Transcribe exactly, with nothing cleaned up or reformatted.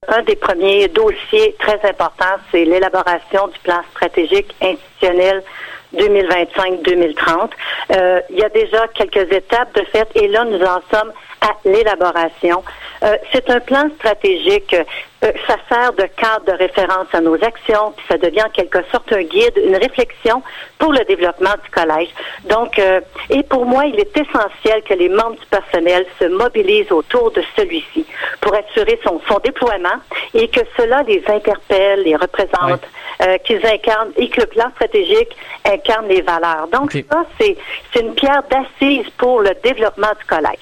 un des premiers dossiers très importants, c'est l'élaboration du plan stratégique institutionnel deux mille vingt-cinq deux mille trente. Euh, il y a déjà quelques étapes de fait et là, nous en sommes à l'élaboration. Euh, c'est un plan stratégique. Euh, ça sert de cadre de référence à nos actions, puis ça devient en quelque sorte un guide, une réflexion pour le développement du collège. Donc, euh, et pour moi, il est essentiel que les membres du personnel se mobilisent autour de celui-ci pour assurer son, son déploiement et que cela les interpelle, les représente, oui. euh, qu'ils incarnent et que le plan stratégique incarne les valeurs. Donc, okay. ça, c'est, c'est une pierre d'assise pour le développement du collège.